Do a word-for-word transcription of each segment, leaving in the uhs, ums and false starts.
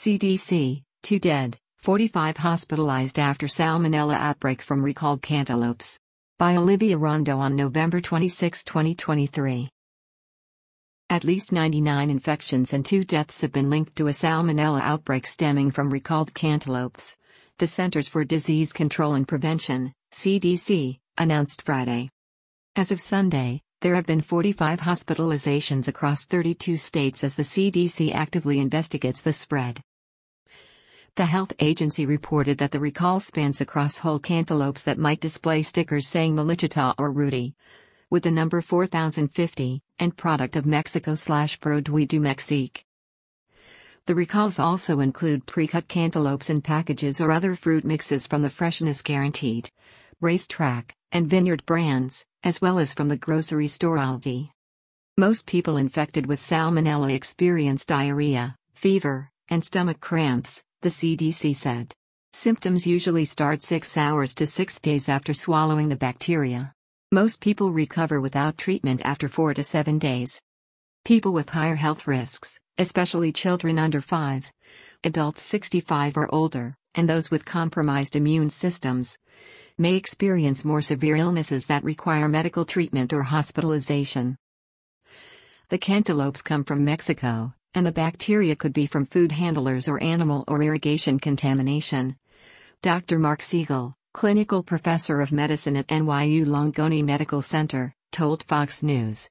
C D C, two dead, forty-five hospitalized after Salmonella outbreak from recalled cantaloupes. By Olivia Rondo on November twenty-sixth, twenty twenty-three. At least ninety-nine infections and two deaths have been linked to a Salmonella outbreak stemming from recalled cantaloupes. The Centers for Disease Control and Prevention, C D C, announced Friday. As of Sunday, there have been forty-five hospitalizations across thirty-two states as the C D C actively investigates the spread. The health agency reported that the recall spans across whole cantaloupes that might display stickers saying Maluchita or Rudy, with the number four thousand fifty, and product of Mexico slash Produit du Mexique. The recalls also include pre-cut cantaloupes in packages or other fruit mixes from the Freshness Guaranteed, Racetrack, and Vineyard brands, as well as from the grocery store Aldi. Most people infected with Salmonella experience diarrhea, fever, and stomach cramps, the C D C said. Symptoms usually start six hours to six days after swallowing the bacteria. Most people recover without treatment after four to seven days. People with higher health risks, especially children under five, adults sixty-five or older, and those with compromised immune systems, may experience more severe illnesses that require medical treatment or hospitalization. The cantaloupes come from Mexico, and the bacteria could be from food handlers or animal or irrigation contamination. Doctor Mark Siegel, clinical professor of medicine at N Y U Langone Medical Center, told Fox News.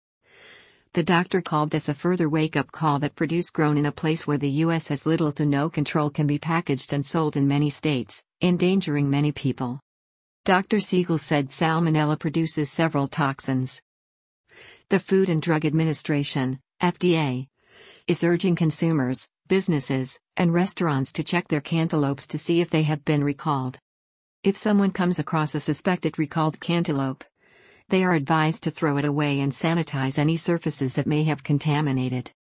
The doctor called this a further wake-up call that produce grown in a place where the U S has little to no control can be packaged and sold in many states, endangering many people. Doctor Siegel said Salmonella produces several toxins. The Food and Drug Administration, F D A, is urging consumers, businesses, and restaurants to check their cantaloupes to see if they have been recalled. If someone comes across a suspected recalled cantaloupe, they are advised to throw it away and sanitize any surfaces that may have contaminated.